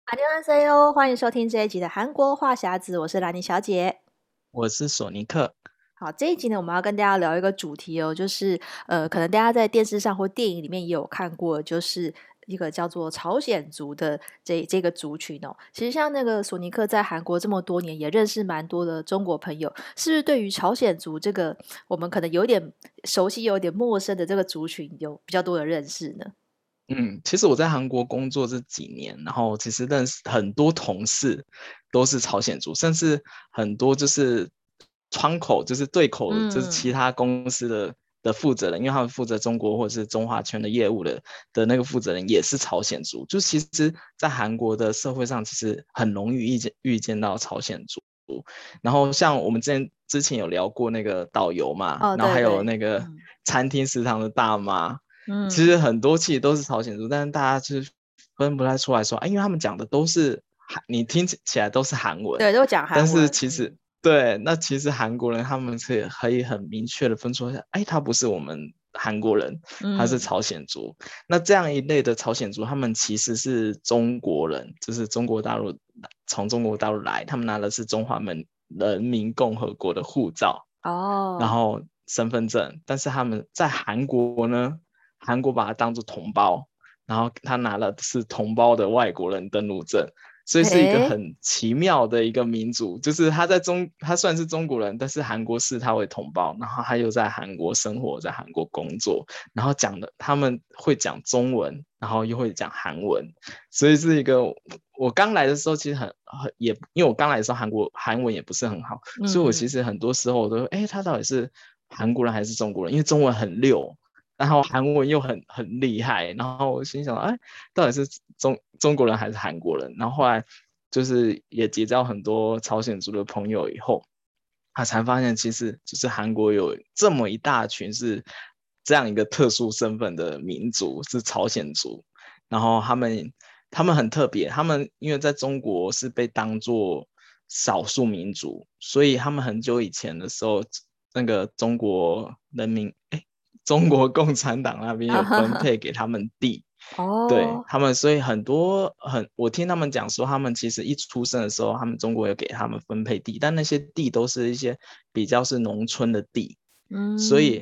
안녕하세요，欢迎收听这一集的韩国话匣子，我是兰妮小姐。 我是索尼克。 好，这一集呢，我们要跟大家聊一个主题哦，就是可能大家在电视上或电影里面也有看过，就是一个叫做朝鲜族的这个族群哦。其实像那个索尼克在韩国这么多年，也认识蛮多的中国朋友，是不是对于朝鲜族这个我们可能有点熟悉、有点陌生的这个族群，有比较多的认识呢？ 其实我在韩国工作这几年，然后其实认识很多同事都是朝鲜族，甚至很多就是窗口，就是对口，就是其嗯， 他公司的负责人，因为他们负责中国或者是中华圈的业务的那个负责人也是朝鲜族。就其实，在韩国的社会上，其实很容易遇见到朝鲜族。然后像我们之前有聊过那个导游嘛， 哦， 然后还有对对， 那个嗯餐厅食堂的大妈。其嗯， 实很多其实都是朝鲜族，但是大家就是分不太出来说，因为他们讲的都是你听起来都是韩文， 对，都讲但韩文， 是其实嗯对，那其实韩国人他们是可以很明确的分出来，他不是我们韩国人，他是嗯。 朝鲜族。那这样一类的朝鲜族，他们其实是中国人，就是从中国大陆来，他们拿的是中华人民共和国的护照，然哦， 后身份证，但是他们在韩国呢，韩国把他当做同胞，然后他拿了是同胞的外国人登陆证，所以是一个诶， 很奇妙的一个民族，就是他算是中国人，但是韩国视他为同胞，然后他又在韩国生活，在韩国工作，然后他们会讲中文，然后又会讲韩文，所以是一个我刚来的时候其实也因为我刚来的时候韩文也不是很好，所以我其嗯， 实很多时候我都他到底是韩国人还是中国人？因为中文很溜，然后韩文又很厉害，然后我心想，到底是中国人还是韩国人？然后后来就是也结交很多朝鲜族的朋友以后，他才发现其实就是韩国有这么一大群是这样一个特殊身份的民族，是朝鲜族。然后他们很特别，他们因为在中国是被当作少数民族，所以他们很久以前的时候，那个中国共产党那边有啊哈哈， 分配给他们地。对哦， 他们，所以我听他们讲说，他们其实一出生的时候，他们中国有给他们分配地，但那些地都是一些比较是农村的地，所嗯以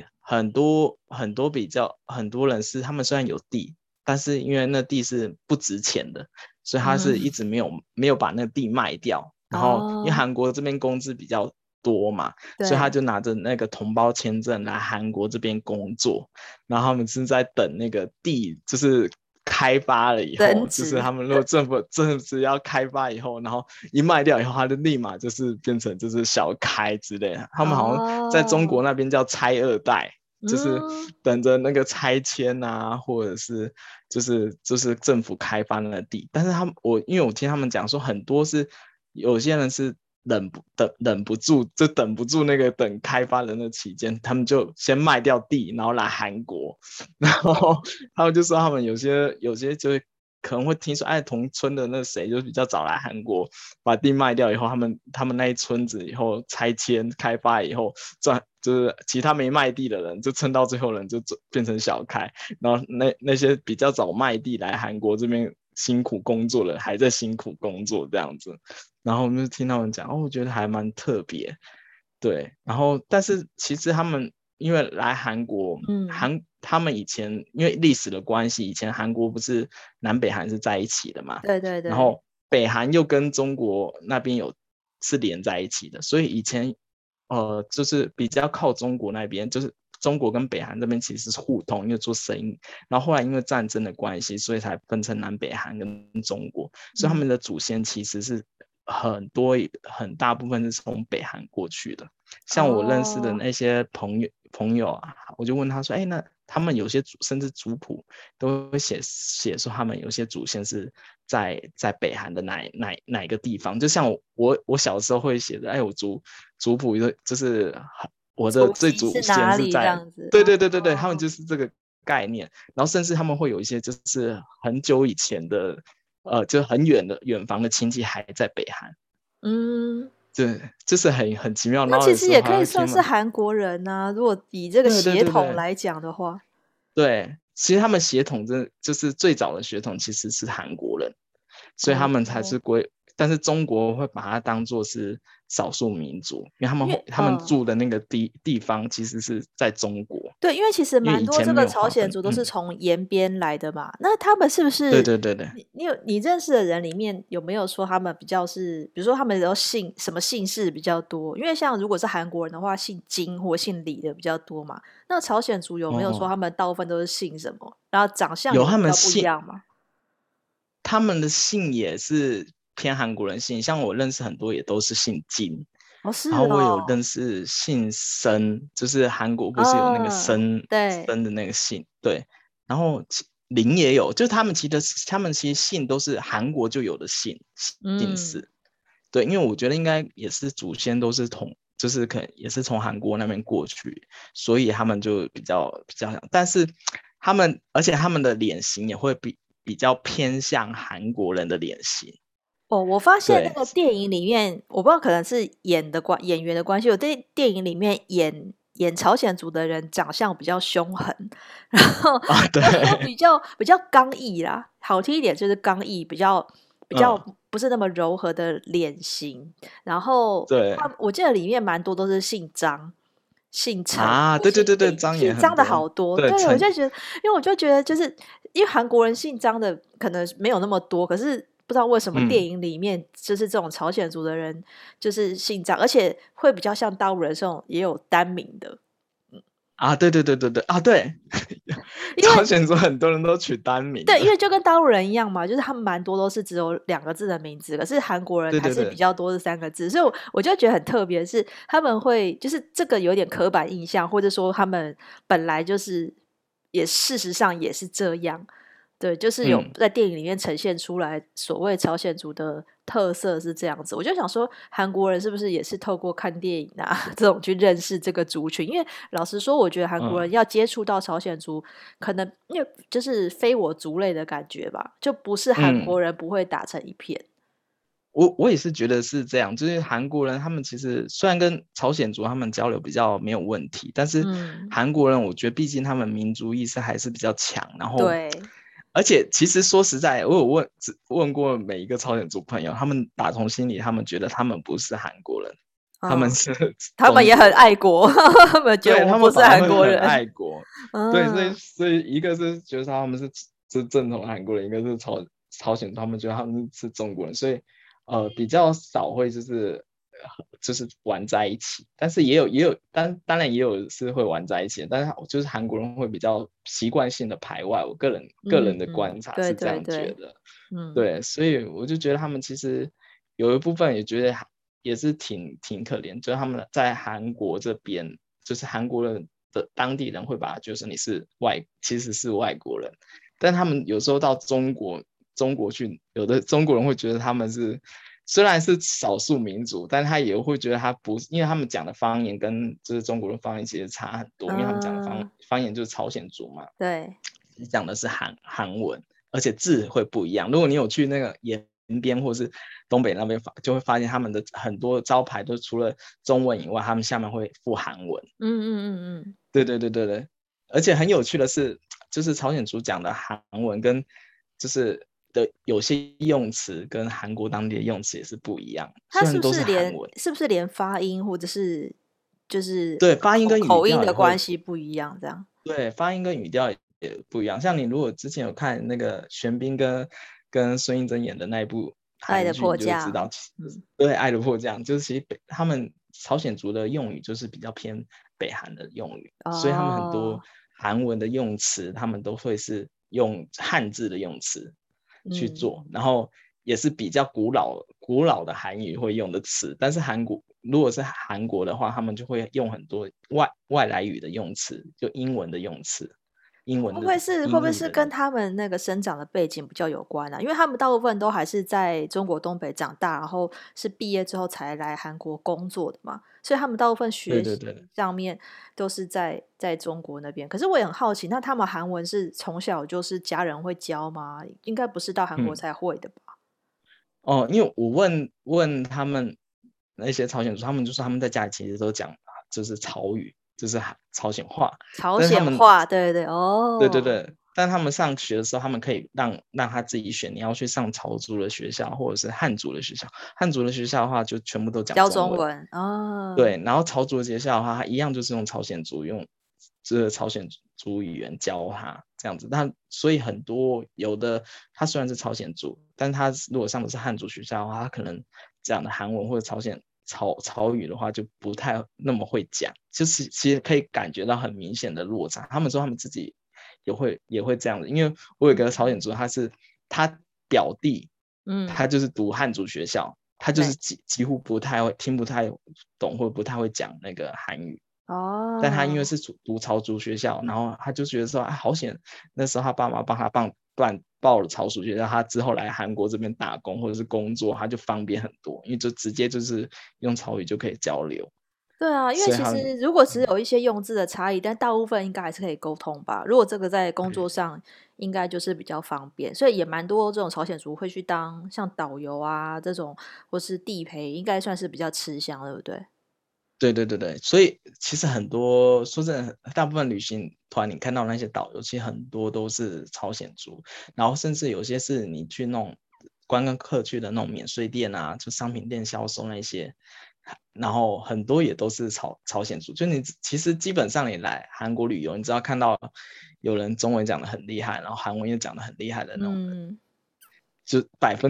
很多人是他们虽然有地，但是因为那地是不值钱的，所以他是一嗯， 直没有把那个地卖掉。然后因为哦， 韩国这边工资比较多嘛，所以他对， 就拿着那个同胞签证来韩国这边工作。然后他们是在等那个地，就是开发了以后，就是增值， 他们如果政府要开发以后，然后一卖掉以后，它就立马就是变成就是小开之类的。他们好像在中国哦， 那边叫拆二代，就是嗯等着那个拆迁啊，或者是就是政府开发那个地。但是因为我听他们讲说，很多是有些人是忍不住，就等不住那个等开发的那期间，他们就先卖掉地，然后来韩国，然后他们就说他们有些就是可能会听说，同村的那谁就比较早来韩国，把地卖掉以后，他们那一村子以后拆迁开发以后就是其他没卖地的人就撑到最后人就变成小开，然后那些比较早卖地来韩国这边辛苦工作的还在辛苦工作这样子，然后我们就听他们讲，我觉得还蛮特别。对，然后但是其实他们因为来韩国， 嗯， 他们以前因为历史的关系，以前韩国不是南北韩是在一起的嘛， 对对对， 然后北韩又跟中国那边是连在一起的，所以以前就是比较靠中国那边，就是中国跟北韩这边其实是互通，因为做生意，然后后来因为战争的关系，所以才分成南北韩跟中国，所以他嗯， 们的祖先其实是很大部分是从北韩过去的。像我认识的哦， 那些朋友啊，我就问他说，那他们有些甚至族谱都会写说他们有些祖先是在北韩的哪一个地方，就像我小时候会写的，我族谱就是我的祖籍是最祖先哪里这是在， 样子？ 对对对对对，他们哦， 就是这个概念，然后甚至他们会有一些就是很久以前的，就很远房的亲戚还在北韩， 嗯， 对，就是很奇妙，然后那其有时候还实也可以会听他们， 算是韩国人呐、如果以这个对对血对对统来讲的话， 对，其实他们血统真的就是最早的血统其实是韩国人， 所以他们才是哦， 但是中国会把它当做是少数民族，因为因为他们住的那个地方其实是在中国， 对，因为其实因为蛮以前没多这个朝有划分。 鲜族都是从延边来的嘛，那他们是不对是对对对。 你认识的人里面有没有说他们比较是，比如说他们都姓什么姓氏比较多？因为像如果是韩国人的话，姓金或姓李的比较多嘛。那朝鲜族有没有说哦， 他们大部分都是姓什么？然后长相有他有比较不一们姓， 样吗？ 他们的姓也是偏韩国人姓，像我认识很多也都是姓金。 哦，是然后我有哦， 认识姓申，就是韩国不是有那个嗯， 申对， 申的那个姓，对。然后林也有，就是他们其实姓都是韩国就有的姓嗯， 氏，对，因为我觉得应该也是祖先都是就是可能也是从韩国那边过去，所以他们就比较像，但是而且他们的脸型也会比较偏向韩国人的脸型， 哦，我发现那对。 个电影里面，我不知道可能是演员的关系，我对电影里面演朝鲜族的人长相比较凶狠，然后啊，对。 比较刚毅啦，好听一点就是刚毅，比较嗯， 不是那么柔和的脸型。然后对我记得里面蛮多都是姓张、姓陈啊， 或对对对对， 姓李， 张也姓张的很多， 好多。 对， 对，我就觉得，因为我就觉得，就是因为韩国人姓张的可能没有那么多，可是不知道为什么电嗯。 影里面就是这种朝鲜族的人就是姓张，而且会比较像大陆人这种也有单名的。 啊，对对对对对啊，对。 因为朝鲜族很多人都取单名对，因的。 为就跟大陆人一样嘛，就是他们蛮多都是只有2个字的名字，可是韩国人还是比对对对。 较多是3个字，所以我就觉得很特别，是他们会就是这个有点刻板印象，或者说他们本来就是也事实上也是这样，对，就是有嗯。 在电影里面呈现出来所谓朝鲜族的特色是这样子。我就想说，韩国人是不是也是透过看电影啊这种去认识这个族群？因为老实说，我觉得韩国人嗯要接触到朝鲜族，可能因为就是非我族类的感觉吧，就不是韩嗯， 国人不会打成一片。 我也是觉得是这样，就是韩国人他们其实虽然跟朝鲜族他们交流比较没有问题，但是嗯， 韩国人我觉得毕竟他们民族意识还是比较强，然后对而且其实说实在，我有问过每一个朝鲜族朋友，他们打从心里他们觉得他们不是韩国人，他们嗯， 是他们也很中国人。 爱国，他们觉得对，他们我们不是反而会很韩国人。 爱国。对，所以嗯所以一个是觉得他们是正统韩国人，一个是朝鲜，他们觉得他们是中国人，所以比较少会就是玩在一起，但是也有当然也有是会玩在一起的，但是就是韩国人会比较习惯性的排外，我个人的观察对是这样觉对对， 得。 嗯对，所以我就觉得他们其实有一部分也觉得也是挺可怜，就是他们在韩国这边，就是韩国人的当地人会把他就是其实是外国人，但他们有时候到中国去，有的中国人会觉得他们虽然是少数民族，但他也会觉得他不是，因为他们讲的方言跟就是中国的方言其实差很多，因为他们讲的嗯， 方言就是朝鲜族嘛， 对。 讲的是韩文，而且字会不一样。如果你有去那个延边或是东北那边就会发现他们的很多招牌都除了中文以外，他们下面会附韩文。 嗯。 对对对对对，而且很有趣的是，就是朝鲜族讲的韩文跟就是有些用词跟韩国当地的用词也是不一样， 它是不虽然都是是连韩文。 发音或者是就是对，发音跟语口音调也会。 的关系不一样？这样， 对，发音跟语调也不一样。像你如果之前有看那个玄彬跟孙艺珍演的那一部韩剧， 《爱的迫你就会知道， 降》。 其实嗯对《爱的迫降》就是其实他们朝鲜族的用语就是比较偏北韩的用语，所以他们很多哦， 韩文的用词，他们都会是用汉字的用词去嗯， 做，然后也是比较古老的韩语会用的词，但是如果是韩国的话，他们就会用很多外来语的用词，就英文的用词，英文的会不会是跟音译的。 他们那个生长的背景比较有关啊？因为他们大部分都还是在中国东北长大，然后是毕业之后才来韩国工作的嘛，所以他们大部分学习对对对。 上面都是在中国那边。可是我也很好奇，那他们韩文是从小就是家人会教吗？应该不是到韩国嗯。 才会的吧？ 哦，因为我问他们那些朝鲜族，他们就说他们在家里其实都讲就是朝语，就是朝鲜话， 朝但是他们鲜话，对对，哦， 对对对， 但他们上学的时候，他们可以让他自己选，你要去上朝族的学校或者是汉族的学校。汉族的学校的话，就全部都讲教中文。 中文哦。 对，然后朝族的学校的话，它一样就是用朝鲜族用这个朝鲜族语言教他这样子。但所以很多有的他虽然是朝鲜族，但他如果上的是汉族学校的话，他可能讲的韩文或者朝语的话就不太那么会讲，就是其实可以感觉到很明显的落差。他们说他们自己也会这样子，因为我有个朝鲜族，他表弟，他嗯， 就是读汉族学校，他就是对， 几乎听不太懂或者不太会讲那个韩语。但他因为哦， 是读朝族学校，然后他就觉得说，啊，好险，那时候他爸妈帮他报了朝族学校，他之后来韩国这边打工或者是工作，他就方便很多，因为就直接就是用朝语就可以交流， 对啊，因为其所以他们实如果只有一些用字的差异，但大部分应该还是可以沟通吧。如果这个在工作上，应该就是比较方便，所以也蛮多这种朝鲜族会去当像导游啊这种，或是地陪，应该算是比较吃香，对不对？ 对对对对，所以其实很多说真的，大部分旅行团你看到那些导游，其实很多都是朝鲜族，然后甚至有些是你去那种观光客去的那种免税店啊，就商品店销售那些，然后很多也都是朝鲜族。就你其实基本上你来韩国旅游，你只要看到有人中文讲的很厉害，然后韩文也讲的很厉害的那种人， 嗯， 就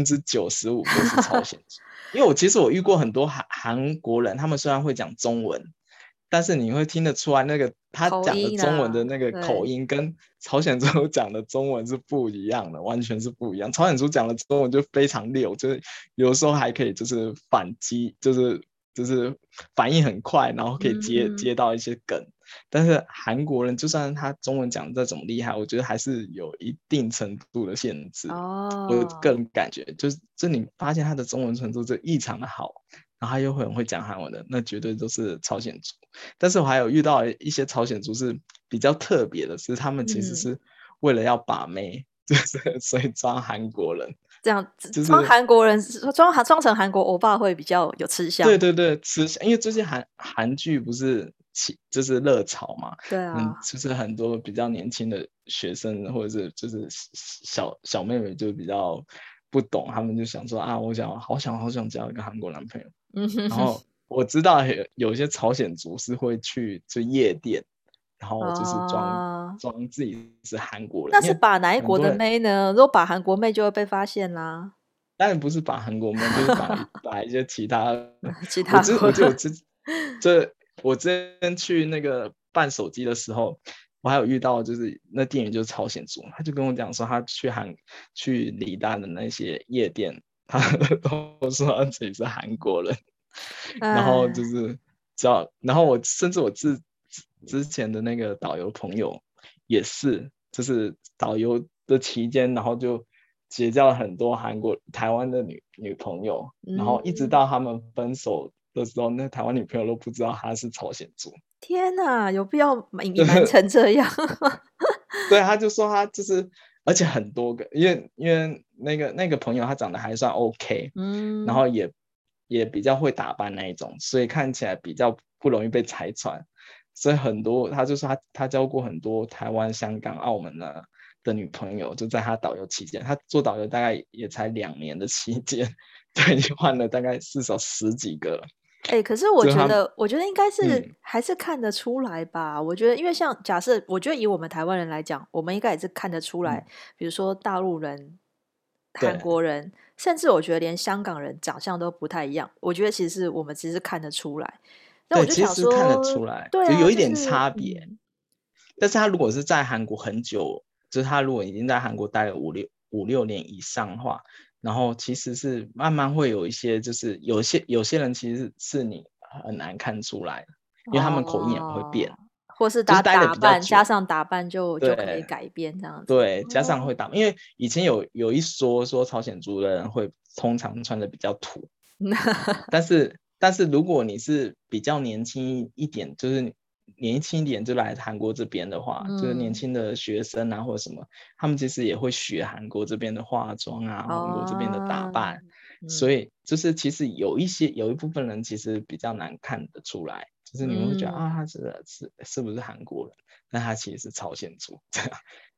95%都是朝鲜族。因为其实我遇过很多韩国人，他们虽然会讲中文，但是你会听得出来，那个他口讲的音啊， 中文的那个口对， 音跟朝鲜族讲的中文是不一样的，完全是不一样。朝鲜族讲的中文就非常溜，就是有时候还可以就是反击，就是反应很快，然后可以接嗯， 接到一些梗。但是韩国人就算他中文讲的再怎么厉害，我觉得还是有一定程度的限制。我个哦， 人感觉就是，你发现他的中文程度就异常的好，然后他又很会讲韩文的，那绝对都是朝鲜族。但是我还有遇到一些朝鲜族是比较特别的，是他们其实嗯， 是为了要把妹，就是所以装韩国人， 这样装就是韩国人装成韩国欧巴会比较有吃相， 对对对，因为最近韩剧不是就是热潮嘛， 对啊， 就是很多比较年轻的学生或者是就是小妹妹就比较不懂，他们就想说啊，好想交一个韩国男朋友。 嗯哼哼， 然后我知道有些朝鲜族是会去夜店，然后就是哦。 装自己是韩国人， 那是因为把哪一国的很多人妹呢？如果把韩国妹就会被发现啦。 当然不是把韩国妹，就是把一些其他的。 其我他国， 记我记得这我之前去那个办手机的时候，我还有遇到就是那店员就是朝鲜族，他就跟我讲说他去李大的那些夜店，他都说他自己是韩国人，然后就哎， 是然后甚至我之前的那个导游朋友也是，就是导游的期间，然后就结交了很多台湾的女朋友，然后一直嗯， 到他们分手的时候，那台湾女朋友都不知道他是朝鲜族。 天哪，有必要隐瞒成这样？ 对，他就说他就是，而且很多个，因为那个朋友他长得还算 OK，然嗯， 后也比较会打扮那一种，所以看起来比较不容易被拆穿。所以很多他就说他交过很多台湾、香港、澳门的女朋友，就在他导游期间，他做导游大概也才2年的期间，就已经换了大概至少十几个了。 哎，可是我就是他， 觉得，我觉得应该是嗯还是看得出来吧。我觉得，因为像假设，我觉得以我们台湾人来讲，我们应该也是看得出来， 嗯， 比如说大陆人、韩对国人，甚至我觉得连香港人长相都不太一样。我觉得其实我们其实看得出来。那我对， 就想其实看得说， 出来， 对啊， 就有一点就是差别。但是他如果是在韩国很久，就是他如果已经在韩国待了五六年以上的话，然后其实是慢慢会有一些，就是有些人其实是你很难看出来的，因为他们口音也会变， 哦，或是就是待的比较打扮，加久， 上打扮就可以对改变这样子。 对，加上会打，因为以前有一说朝鲜族的人会通常穿的比较土，但是如果你是比较年轻一点，就是年轻一点就来韩国这边的话，就是年嗯， 轻的学生啊或者什么，他们其实也会学韩国这边的化妆啊，韩国这边的打哦， 扮，所嗯以就是其实有一部分人其实比较难看得出来，就是你们会觉得啊嗯， 他是不是韩国人，但他其实是朝鲜族，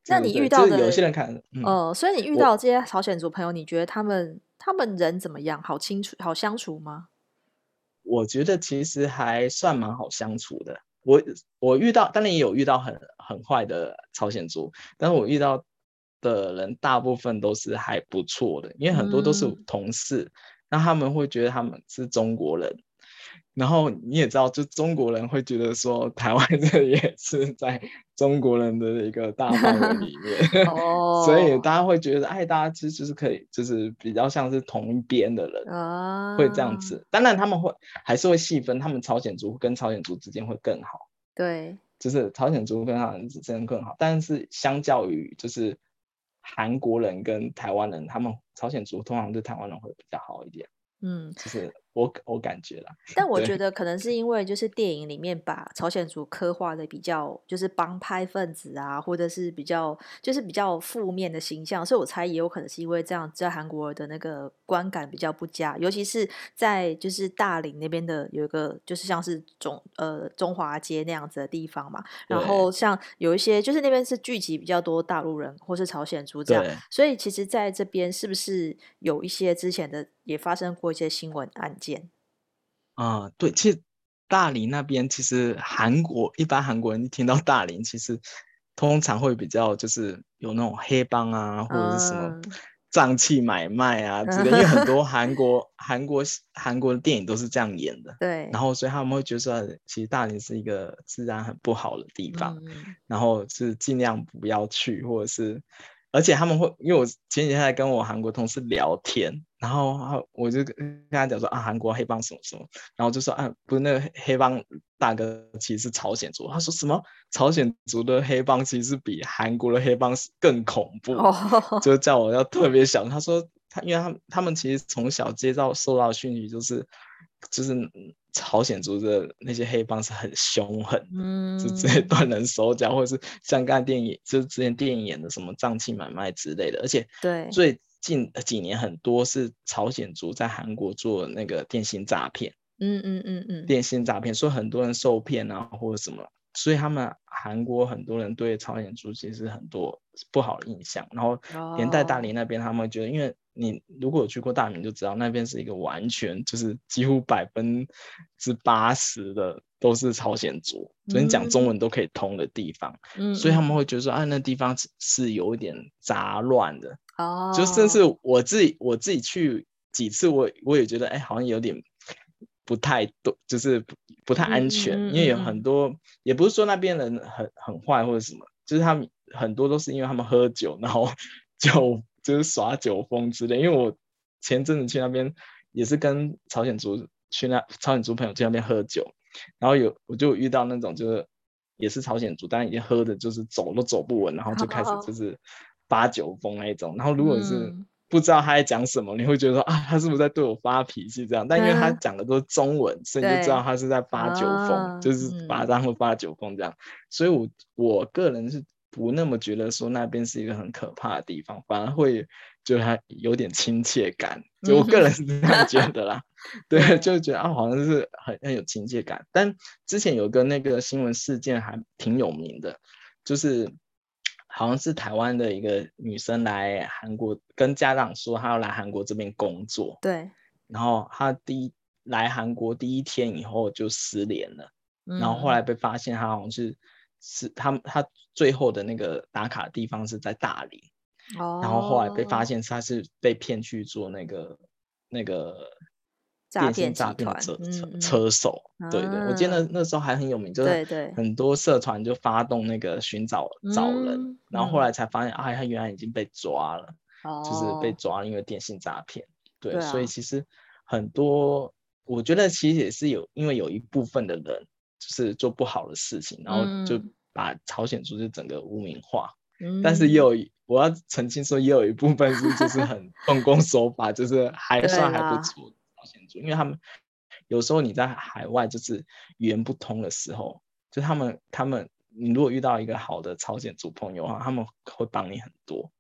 那你遇到就是有些的， 人看， 所以你遇到我的这些朝鲜族朋友，你觉得他们人怎么样？好相处吗？ 我觉得其实还算蛮好相处的。我遇到，当然也有遇到很坏的朝鲜族，但是我遇到的人大部分都是还不错的，因为很多都是嗯， 同事，那他们会觉得他们是中国人，然后你也知道，就中国人会觉得说台湾这也是在中国人的一个大范围里面，所以哦， 大家会觉得，哎，大家其实就是可以，就是比较像是同一边的人。会这样啊， 子。当然他们还是会细分，他们朝鲜族跟朝鲜族之间会更好， 对， 就是朝鲜族跟朝鲜族之间更好。但是相较于就是韩国人跟台湾人，他们朝鲜族通常对台湾人会比较好一点， 嗯。 就是我感觉啦， 但我觉对得可能是因为就是电影里面把朝鲜族刻画的比较就是帮派分子啊，或者是比较负面的形象，所以我猜也有可能是因为这样，在韩国的那个观感比较不佳，尤其是在就是大林那边的有一个就是像是中华街那样子的地方嘛，然后对像有一些就是那边是聚集比较多大陆人或是朝鲜族这样， 对所以其实在这边是不是有一些之前的也发生过一些新闻案件？ 对，其实大理那边其实一般韩国人一听到大理，其实通常会比较就是有那种黑帮啊，或者是什么嗯， 脏器买卖啊之类，因为很多韩国的电影都是这样演的，然对， 后所以他们会觉得说其实大理是一个治安很不好的地方， 嗯， 然后是尽量不要去，或者是而且他们会，因为我前几天还跟我韩国同事聊天，然后我就跟他讲说啊，韩国黑帮什么什么，然后就说啊，不是那个黑帮大哥其实是朝鲜族，他说什么朝鲜族的黑帮其实比韩国的黑帮更恐怖， 哦， 就叫我要特别小心。他说因为他们其实从小受到讯息就是朝鲜族的那些黑帮是很凶狠的。就直接嗯， 断人手脚，或者是像刚才电影，就是之前电影演的什么脏器买卖之类的，而且对， 最近几年很多是朝鲜族在韩国做那个电信诈骗， 嗯嗯嗯嗯， 所以很多人受骗啊或者什么，所以他们韩国很多人对朝鲜族其实很多不好的印象，然后连带大哦， 连那边他们会觉得，因为你如果有去过大连就知道，那边是一个完全就是几乎80%的都是朝鲜族，所以你讲中嗯文都可以通的地方，所以他们嗯嗯， 会觉得说，啊，那地方是有一点杂乱的，就甚至哦， 我自己去几次我也觉得，哎，好像有点不太对，就是不太嗯安全， 嗯因为有很嗯嗯多，也不是说那边人很坏或者什么，就是他们很多都是因为他们喝酒，然后就是耍酒疯之类。因为我前阵子去那边也是跟朝鲜族朋友去那边喝酒，然后我就遇到那种就是也是朝鲜族，但已经喝的就是走都走不稳，然后就开始就哦， 是发酒疯那一种。然后如果是嗯不知道他在讲什么，你会觉得说啊，他是不是在对我发脾气这样？但因为他嗯， 讲的都是中文，所以你就知道对， 他是在发酒疯， 啊， 就是把它嗯当做发酒疯这样。所以我个人是不那么觉得说那边是一个很可怕的地方，反而会觉得它有点亲切感。就我嗯哼， 个人是这样觉得啦，对， 对， 就觉得啊，好像是很有亲切感。但之前有个那个新闻事件还挺有名的，就是好像是台湾的一个女生来韩国，跟家长说她要来韩国这边工作， 对， 然后她来韩国第一天以后就失联了，然后后来嗯被发现她好像她最后的那个打卡地方是在大理， 嗯， 然后后来被发哦， 现她是被骗去做那个诈骗电信诈集团， 骗的嗯嗯车手。对对，我记得嗯， 那时候还很有名，就是对对， 很多社团就发动那个找人，然后后嗯嗯， 来才发现，啊，他原来已经被抓了，就是被哦， 抓了，因为电信诈骗。对，所以对啊， 其实很多，我觉得其实也是因为有一部分的人就是做不好的事情，然后就嗯把朝鲜族就整个污名化。但是嗯， 我要澄清说，也有一部分是就是很奉公守法，就是还不对啦， 错的朝鲜族，因为他们有时候你在海外就是语言不通的时候，就你如果遇到一个好的朝鲜族朋友的话，他们会帮你很多。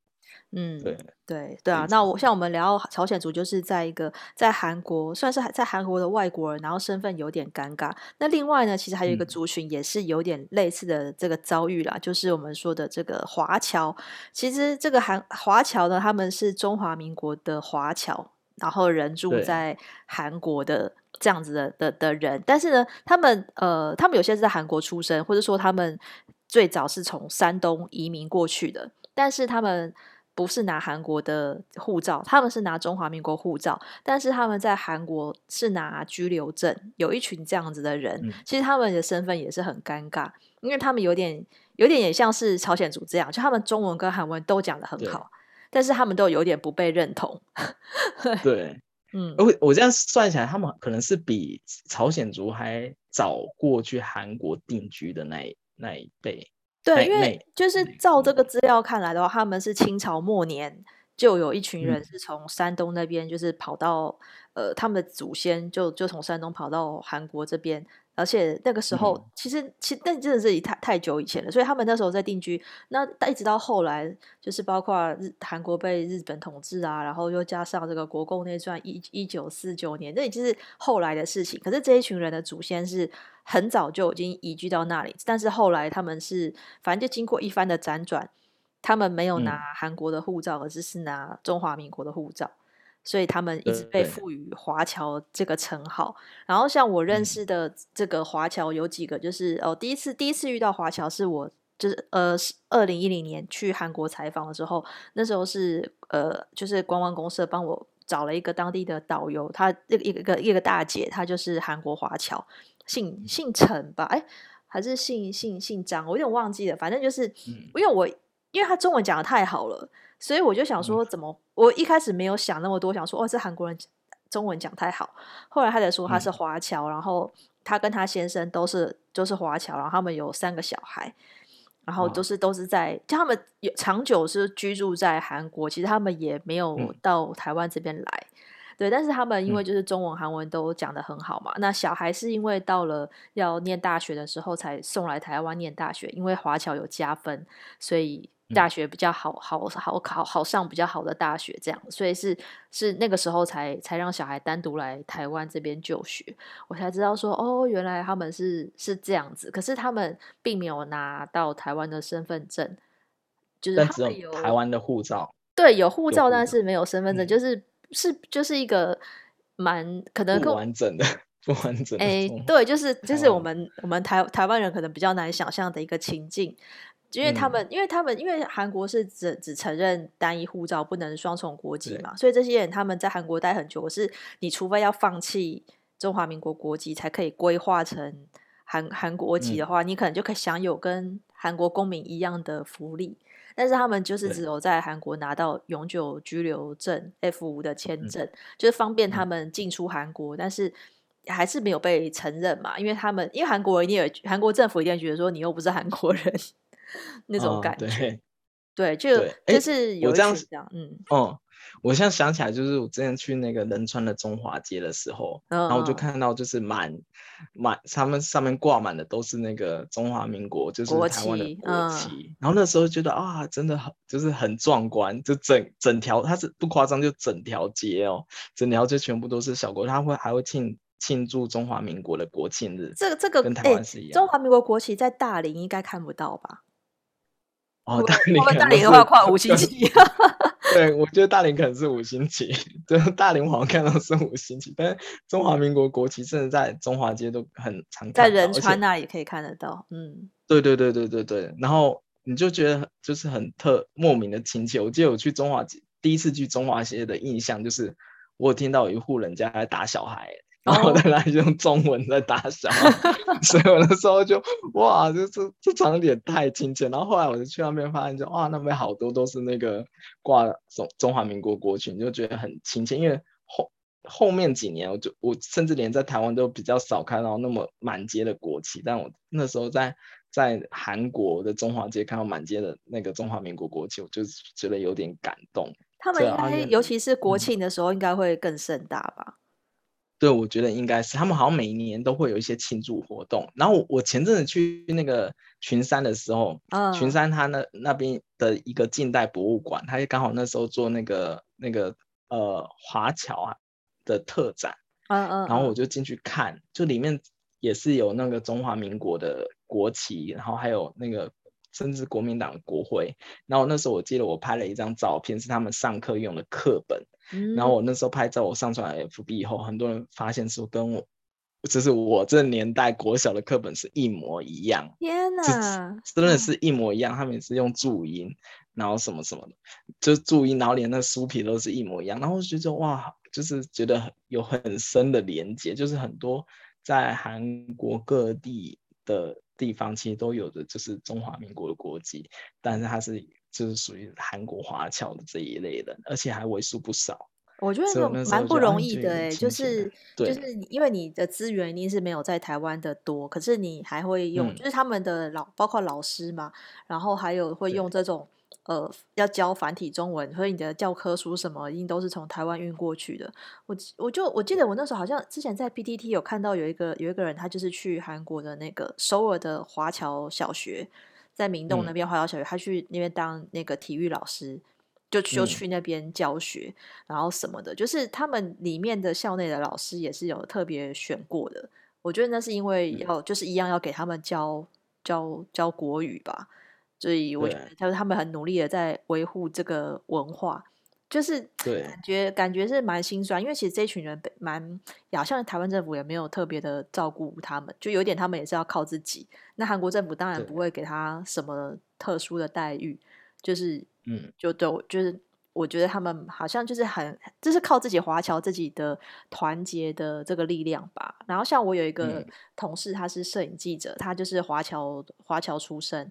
嗯， 对， 对啊， 非常像我们聊到朝鲜族，就是在一个在韩国，算是在韩国的外国人，然后身份有点尴尬。那另外呢，其实还有一个嗯族群也是有点类似的这个遭遇啦，就是我们说的这个华侨。其实这个华侨呢，他们是中华民国的华侨，然后人住对在韩国的这样子的人，但是呢，他们有些是在韩国出生，或者说他们最早是从山东移民过去的，但是他们不是拿韩国的护照，他们是拿中华民国护照，但是他们在韩国是拿居留证。有一群这样子的人， 嗯其实他们的身份也是很尴尬，因为他们有点也像是朝鲜族这样，就他们中文跟韩文都讲得很对好，但是他们都有点不被认同。 对， 嗯， 我这样算起来，他们可能是比朝鲜族还早过去韩国定居的那一辈， 对，因为那那就是那照这个资料看来的话，他们是清朝末年就有一群人嗯是从山东那边，就是跑到他们的祖先就从山东跑到韩国这边，而且那个时候嗯其实那真的是太久以前了，所以他们那时候在定居，那一直到后来，就是包括韩国被日本统治啊，然后又加上这个国共内战1949年，那已经是后来的事情。可是这一群人的祖先是很早就已经移居到那里，但是后来他们是反正就经过一番的辗转，他们没有拿嗯， 韩国的护照，而是拿中华民国的护照。所以他们一直被对， 赋予华侨这个称号。然后像我认嗯识的这个华侨有几个，就是第一次遇到华侨是我是2010年去韩国采访的时候，那时候是就是观光公社帮我找了一个当地的导游，他一个大姐，她就是韩国华侨，姓陈吧，哎，还是姓张，我有点忘记了，反正就是嗯因为他中文讲的太好了。所以我就想嗯说，我一开始没有想那么多，想说哦，这韩国人中文讲太好。后来他才说他是嗯， 华侨，然后他跟他先生都是华侨，然后他们有3个小孩，然后都哇， 是都是在，就他们长久是居住在韩国，其实他们也没有嗯到台湾这边来。对，但是他们因为嗯就是中文、韩文都讲得很好嘛，那小孩是因为到了要念大学的时候才送来台湾念大学，因为华侨有加分，所以大嗯， 学比较好考，好上比较好的大学这样，所以是那个时候才让小孩单独来台湾这边就学，我才知道说哦，原来他们是这样子，可是他们并没有拿到台湾的身份证，就是他但只有们有台湾的护照， 对有护照， 有护照， 但是没有身份证， 嗯， 就是一个可能不跟完整的不完整的诶， 中对，就是我台湾， 们台湾人可能比较难想象的一个情境， 嗯， 因为韩国是只承认单一护照，不能双重国籍对， 嘛，所以这些人他们在韩国待很久，可是你除非要放弃中华民国国籍，才可以规划成韩国籍的嗯， 话，你可能就可以享有跟韩国公民一样的福利。但是他们就是只对， 有在韩国拿到永久居留证 F5的签嗯证，就是方便他嗯， 们进出韩国，但是还是没有被承认嘛，因为韩国人一定有韩国政府一定觉得说你又不是韩国人那种啊， 感觉， 对对， 对，哎， 就是有一我这样群这样， 哦，我现在想起来，就是我之前去那个仁川的中华街的时候，然后我就嗯， 看到就是他们上面挂满的都是那个中华民国，就是国台湾的旗， 国旗。然后那时候觉得啊，真的很就是很壮观，就整条它是不夸张，就整条街哦，整条街全部都是小国，还会庆祝中华民国的国庆日，跟台湾是一样。 中华民国国旗在大林应该看不到吧？ 哦，大会不会林可能都是大林的话跨五星旗？ 对，我觉得大林可能是五星旗，对，大林我好像看到是五星旗，但是中华民国国旗真的在中华街都很常在看到，而且仁川那里可以看得到， 对对对对对对，然后你就觉得就是很莫名的亲切。我记得我去中华街，第一次去中华街的印象就是我有听到有一户人家在打小孩，然后在哦， 那里用中文在打小孩，所以我那时候就哇，这场景太亲切。然后后来我就去那边发现就，哇，那边好多都是那个挂中华民国国旗，你就觉得很亲切。因为后面几年，我甚至连在台湾都比较少看到那么满街的国旗，但我那时候在韩国的中华街看到满街的那个中华民国国旗，我就觉得有点感动。 他们应所以啊， 该尤其是国嗯， 庆的时候应该会更盛大吧？ 对，我觉得应该是他们好像每年都会有一些庆祝活动。然后我前阵子去那个群山的时候，群嗯山它那边的一个近代博物馆，它刚好那时候做那个华侨啊的特展， 嗯嗯然后我嗯， 就进去看，就里面也是有那个中华民国的国旗，然后还有那个甚至国民党的国徽。然后那时候我记得我拍了一张照片，是他们上课用的课本。然后嗯， 我那时候拍照，我上传 FB 以后，很多人发现说跟我，就是我这年代国小的课本是一模一样， 天这哪， 真的是一模一样。他们也是用注音，然后什么什么的，就是注音，然后连那书皮都是一模一样。然后我就觉得哇，就是觉得有很深的连接，就是很多在韩国各地的地方其实都有的，就是中华民国的国籍，但是它是就是属于韩国华侨的这一类人，而且还为数不少。 我觉得所以我那蛮不那时候就就有点容易的诶，就亲切感。 是就是对， 因为你的资源一定是没有在台湾的多，可是你还会用，就嗯， 是他们的包括老师嘛，然后还有会对用这种要教繁体中文，所以你的教科书什么一定都是从台湾运过去的。我记得我那时候好像之前在 PTT 有看到有一个人，他就是去韩国的那个首尔的华侨小学，在明洞那嗯边华侨小学，他去那边当那个体育老师，就嗯去那边教学。然后什么的，就是他们里面的校内的老师也是有特别选过的。我觉得那是因为嗯， 就是一样要给他们教国语吧，所以我觉对得就是他们很努力的在维护这个文化，就是对感觉是蛮心酸，因为其实这一群人好像台湾政府也没有特别的照顾他们，就有点他们也是要靠自己。那韩国政府当然不对， 会给他什么特殊的待遇，就是嗯就是我觉得他们好像就是靠自己华侨自己的团结的这个力量吧。然后像我有一个嗯同事，他是摄影记者，他就是华侨出身，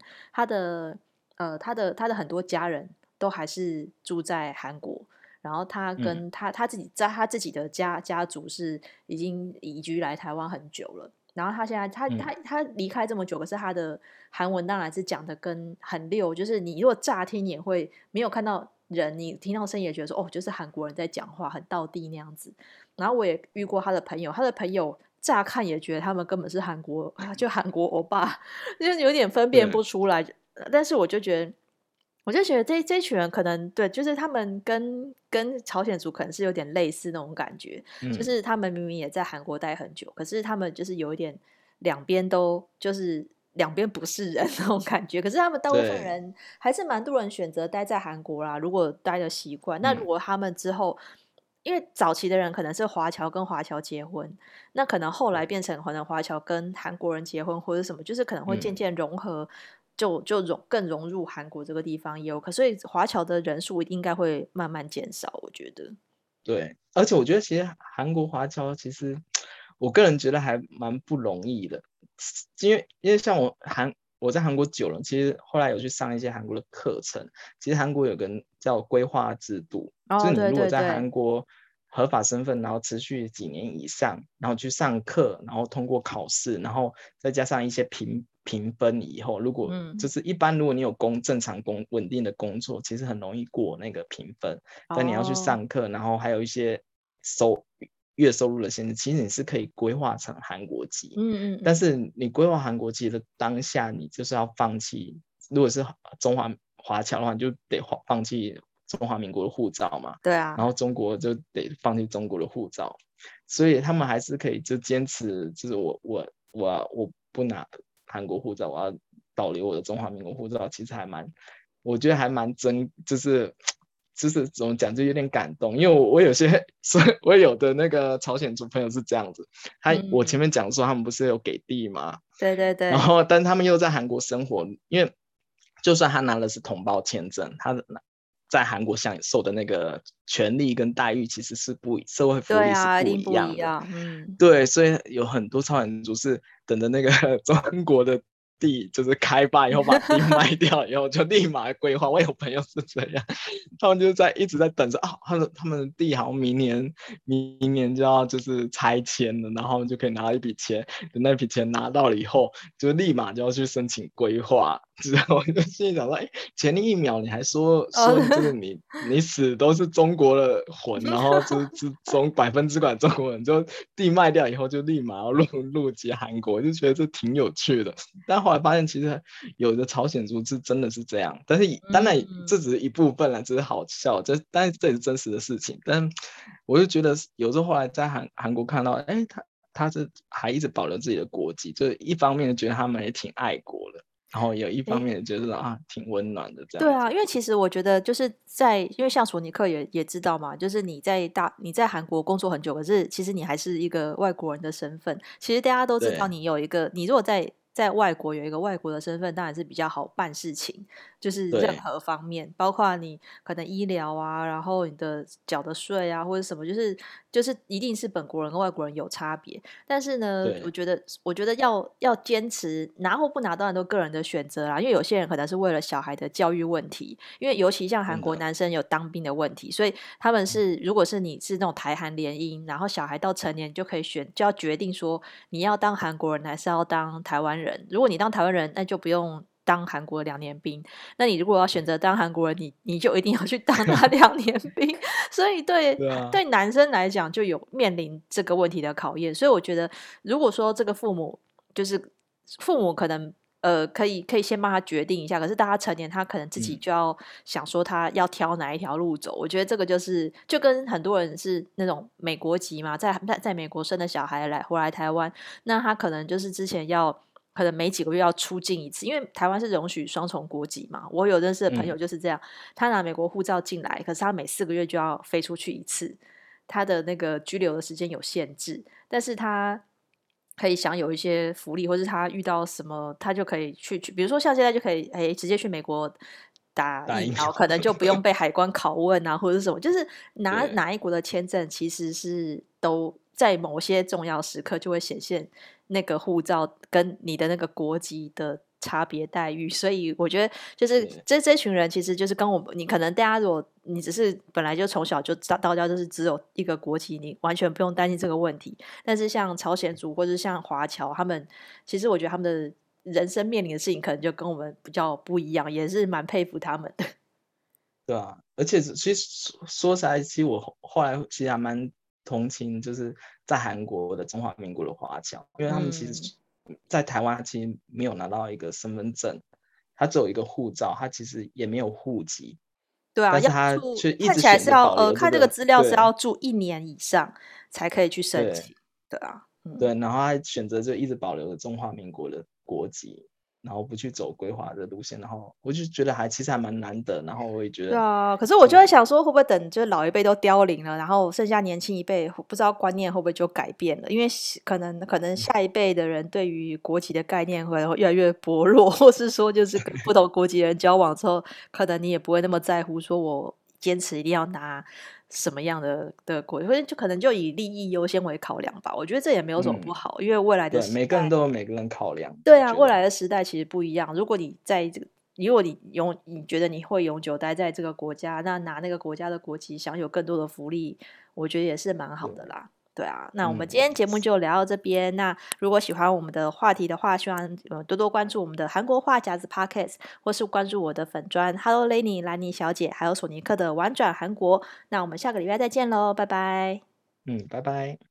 他的很多家人都还是住在韩国。然后他嗯跟他自己在他自己的家族是已经移居来台湾很久了。然后他现在他离开这么久，可是他的韩文当然是讲的跟很溜，就是你如果乍听也会没有看到人，你听到声音也觉得说哦，就是韩国人在讲话，很道地那样子。然后我也遇过他的朋友，他的朋友乍看也觉得他们根本是韩国，就韩国欧巴，就是有点分辨对不出来。但是我就觉得这群人可能对，就是他们跟朝鲜族可能是有点类似那种感觉，就嗯是他们明明也在韩国待很久，可是他们就是有一点两边都就是两边不是人那种感觉。可是他们大部分对， 人还是蛮多人选择待在韩国啦，如果待的习惯，那如嗯果他们之后。因为早期的人可能是华侨跟华侨结婚，那可能后来对， 变成可能华侨跟韩国人结婚或者什么，就是可能会渐嗯渐融合，就更融入韩国这个地方也有可，所以华侨的人数应该会慢慢减少，我觉得。 对。而且我觉得其实韩国华侨其实，我个人觉得还蛮不容易的，因为像我在韩国久了，其实后来有去上一些韩国的课程。其实韩国有个叫规划制度，就哦，对是你如果在对对， 韩国合法身份，然后持续几年以上，然后去上课，然后通过考试，然后再加上一些评分以后，如果就嗯， 是一般如果你有正常稳定的工作，其实很容易过那个评分。但你要去哦， 上课，然后还有一些月收入的限制，其实你是可以规划成韩国籍。但嗯嗯嗯， 是你规划韩国籍的当下，你就是要放弃，如果是中华华侨的话，你就得放弃中华民国的护照嘛， 对啊， 然后中国就得放弃中国的护照，所以他们还是可以就坚持，就是我不拿韩国护照，我要保留我的中华民国护照，其实我觉得还蛮就是怎么讲，就有点感动，因为我有些，所以我有的那个朝鲜族朋友是这样子。我前嗯， 面讲说他们不是有给地吗？ 对对对， 然后但他们又在韩国生活，因为就算他拿的是同胞签证，他在韩国享受的那个权利跟待遇其实是社会福利是对啊，一不定一样的。 不一样，嗯， 对，所以有很多朝鲜族是等着那个中国的地就是开发以后把地卖掉以后就立马规划。我有朋友是这样，他们就一直在等着啊，他们的地好像明年就要就是拆迁了，然后就可以拿到一笔钱，等那笔钱拿到了以后，就立马就要去申请规划。之后我就心里想说，哎，前一秒你还说就是你死都是中国的魂，然后就是100%中国人，就地卖掉以后就立马要入籍韩国，就觉得这挺有趣的。但后来发现其实有的朝鲜族是真的是这样，但是当然这只是一部分啦，只是好笑，但是这也是真实的事情。但我就觉得有时候后来在韩国看到，哎，他是还一直保留自己的国籍，就是一方面觉得他们也挺爱国的，然后有一方面觉得啊挺温暖的这样子。 对啊，因为其实我觉得就是因为像索尼克也知道嘛，就是你在韩国工作很久，可是其实你还是一个外国人的身份。其实大家都知道， 对你如果在外国有一个外国的身份，当然是比较好办事情，就是任对何方面，包括你可能医疗啊，然后你的缴的税啊，或者什么，就是一定是本国人跟外国人有差别。但是呢， 对我觉得要坚持拿或不拿，当然都个人的选择啦。因为有些人可能是为了小孩的教育问题，因为尤其像韩真的国男生有当兵的问题，所以他们如果是你是那种台韩联姻，然后小孩到成年就可以就要决定说你要当韩国人还是要当台湾人。如果你当台湾人，那就不用当韩国2年兵。那你如果要选择当韩国人，你就一定要去当那2年兵。所以对啊， 对男生来讲就有面临这个问题的考验。所以我觉得，如果说这个父母可能可以先帮他决定一下，可是当他成年，他可能自己就要想说他要挑哪一条路走。我觉得这个就跟很多人是那种美国籍嘛，在美国生的小孩回来台湾，那他可能就是之前可能每几个月要出境一次，因为台湾是容许双重国籍嘛。我有认识的朋友就是这样，他拿美国护照进来，可是他每4个月就要飞出去一次，他的那个居留的时间有限制，但是他可以享有一些福利，或是他遇到什么，他就可以比如说像现在就可以直接去美国打打疫苗疫苗，可能就不用被海关拷问啊，或者是什么，就是拿对哪一国的签证，其实是都在某些重要时刻就会显现那个护照跟你的那个国籍的差别待遇。所以我觉得就是对这群人其实就是跟你可能大家如果你只是本来就从小就到家就是只有一个国籍，你完全不用担心这个问题。但是像朝鲜族或者像华侨，他们其实我觉得他们的人生面临的事情可能就跟我们比较不一样，也是蛮佩服他们的。 对啊，而且其实说实在，其实我后来其实还蛮同情，就是在韩国的中华民国的华侨，因为他们其嗯， 实，在台湾其实没有拿到一个身份证，他只有一个护照，他其实也没有户籍， 对啊， 但是他却一看直起来是要选择保留这看这个个， 资料是对要住1年以上才可以去申对请。对啊， 对，然后他选择就一直保留了中华民国的国籍，然后不去走规划的路线，然后我就觉得其实还蛮难得，然后我也觉得对啊，可是我就会想说，会不会等就是老一辈都凋零了，然后剩下年轻一辈，不知道观念会不会就改变了？因为可能下一辈的人对于国籍的概念会越来越薄弱，或是说就是跟不同国籍的人交往之后，可能你也不会那么在乎，说我坚持一定要拿什么样的国籍，或者就可能就以利益优先为考量吧。我觉得这也没有什么不好，因为未来的对， 时代。 每个人都有每个人考量， 对啊， 我觉得未来的时代其实不一样。如果你你觉得你会永久待在这个国家，那拿那个国家的国籍，享有更多的福利，我觉得也是蛮好的对， 啦。对啊，那我们今嗯， 天节目就聊到这边。那如果喜欢我们的话题的话，希望多多关注我们的韩国话匣子 Podcast，或是关注我的粉专 Hello Lenny 兰妮小姐，还有索尼克的玩转韩国。那我们下个礼拜再见喽，拜拜。 嗯，拜拜。